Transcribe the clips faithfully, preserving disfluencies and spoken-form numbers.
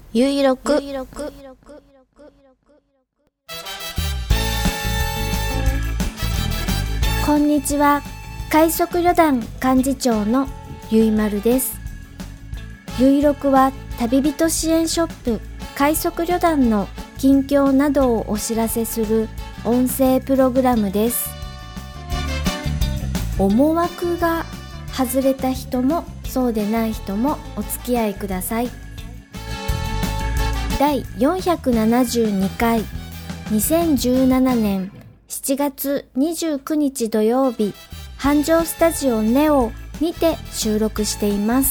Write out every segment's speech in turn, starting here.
ゆいろくこんにちは。快速旅団幹事長のゆいまるです。ゆいろくは旅人支援ショップ快速旅団の近況などをお知らせする音声プログラムです。思惑が外れた人もそうでない人もお付き合いください。だいよんひゃくななじゅうにかいにせんじゅうななねんしちがつにじゅうくにち土曜日、繁盛スタジオネオにて収録しています。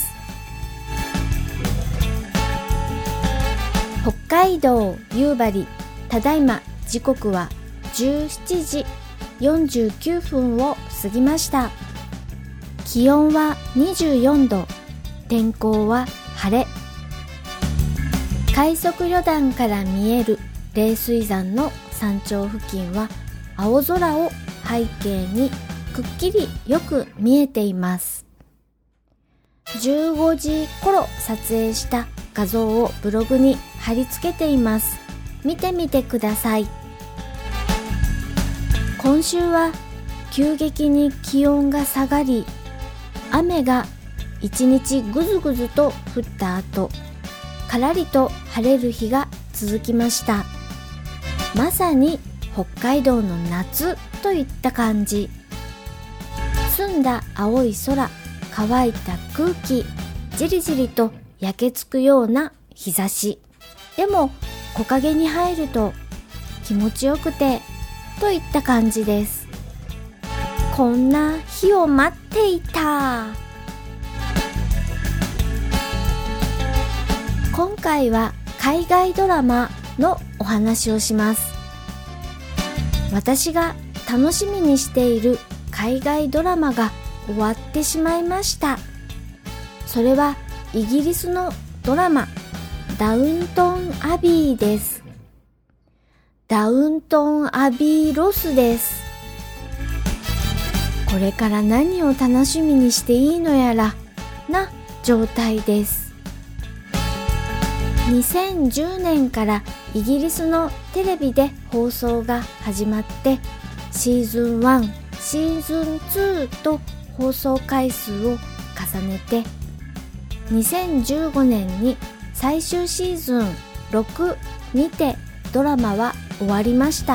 北海道夕張、ただいま時刻はじゅうしちじよんじゅうきゅうふんを過ぎました。気温はにじゅうよんど、天候は晴れ。快速旅団から見える冷水山の山頂付近は青空を背景にくっきりよく見えています。じゅうごじ頃撮影した画像をブログに貼り付けています。見てみてください。今週は急激に気温が下がり、雨が一日ぐずぐずと降った後、からりと晴れる日が続きました。まさに北海道の夏といった感じ。澄んだ青い空、乾いた空気、じりじりと焼けつくような日差し。でも木陰に入ると気持ちよくてといった感じです。こんな日を待っていた。今回は海外ドラマのお話をします。私が楽しみにしている海外ドラマが終わってしまいました。それはイギリスのドラマダウントンアビーです。ダウントンアビーロスです。これから何を楽しみにしていいのやらな状態です。にせんじゅうねんからイギリスのテレビで放送が始まって、シーズンワン、シーズンツーと放送回数を重ねて、にせんじゅうごねんに最終シーズンろくにてドラマは終わりました。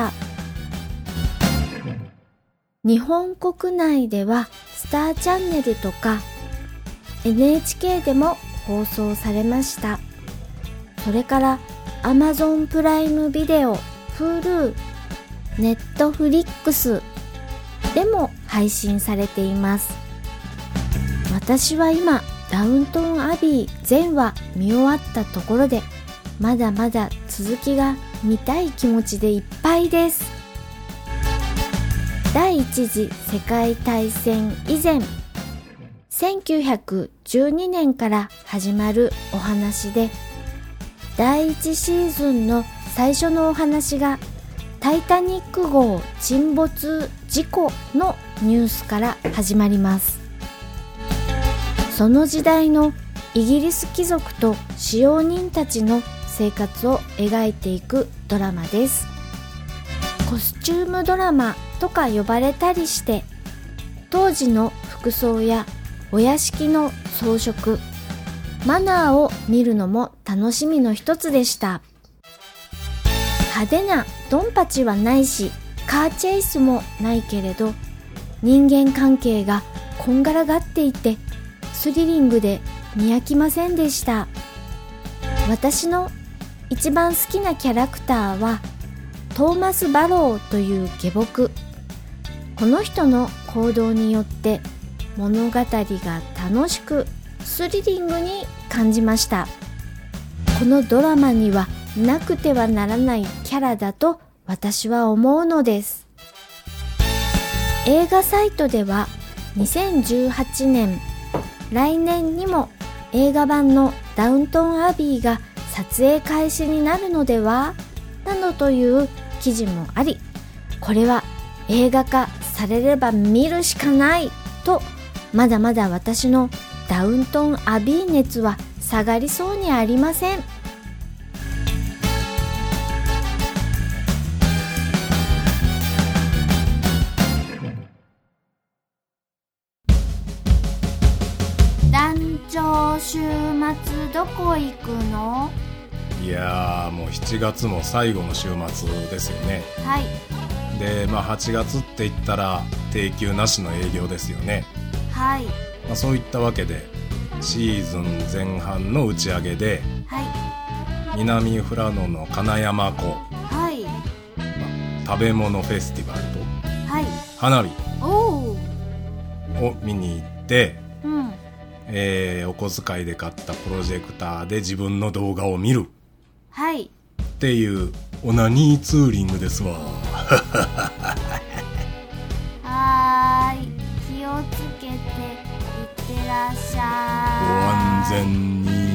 日本国内ではスターチャンネルとか エヌエイチケー でも放送されました。それから Amazon プライムビデオ、Hulu、Netflix でも配信されています。私は今ダウントンアビー全話見終わったところで、まだまだ続きが見たい気持ちでいっぱいです。第一次世界大戦以前、せんきゅうひゃくじゅうにねんから始まるお話で、第一シーズンの最初のお話がタイタニック号沈没事故のニュースから始まります。その時代のイギリス貴族と使用人たちの生活を描いていくドラマです。コスチュームドラマとか呼ばれたりして、当時の服装やお屋敷の装飾、マナーを見るのも楽しみの一つでした。派手なドンパチはないし、カーチェイスもないけれど、人間関係がこんがらがっていてスリリングで見飽きませんでした。私の一番好きなキャラクターはトーマス・バローという下僕。この人の行動によって物語が楽しくスリリングに感じました。このドラマにはなくてはならないキャラだと私は思うのです。映画サイトではにせんじゅうはちねん、来年にも映画版のダウントンアビーが撮影開始になるのではなどという記事もあり、これは映画化されれば見るしかないと、まだまだ私のダウントンアビー熱は下がりそうにありません。 団長、週末どこ行くの？ いやーもうしちがつも最後の週末ですよね。 はい。 で、まあ、はちがつって言ったら定休なしの営業ですよね。 はい。 まあ、そういったわけでシーズン前半の打ち上げで、 はい、 南富良野の金山湖、 はい、 まあ、食べ物フェスティバルと、 はい、 花火を見に行って、 うんえー、お小遣いで買ったプロジェクターで自分の動画を見る、 はい、 っていうオナニーツーリングですわ。 はーい、気をつけていってらっしゃい。 ご安全に。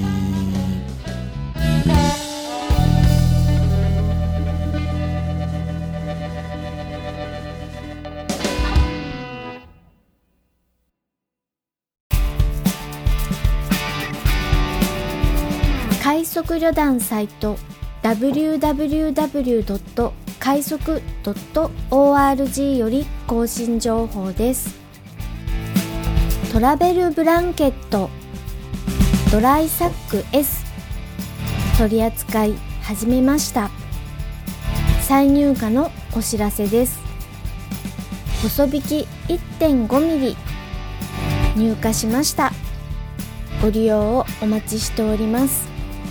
快速旅団サイト ダブリューダブリューダブリュードット快速ドットオーアールジー より更新情報です。トラベルブランケットドライサック S 取り扱い始めました。再入荷のお知らせです。細引き いってんごミリ入荷しました。ご利用をお待ちしております。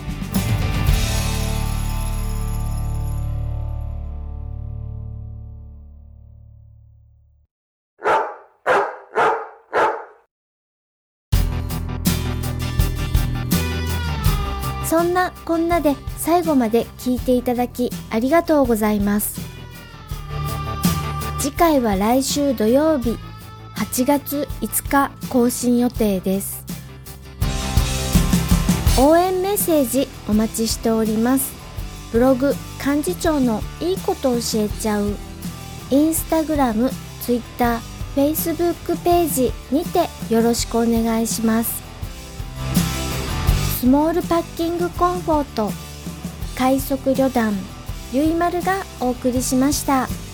そんなこんなで最後まで聞いていただきありがとうございます。次回は来週土曜日はちがついつか更新予定です。応援メッセージお待ちしております。ブログ幹事長のいいこと教えちゃうインスタグラム、ツイッター、フェイスブックページにてよろしくお願いします。スモールパッキングコンフォート快速旅団ゆいまるがお送りしました。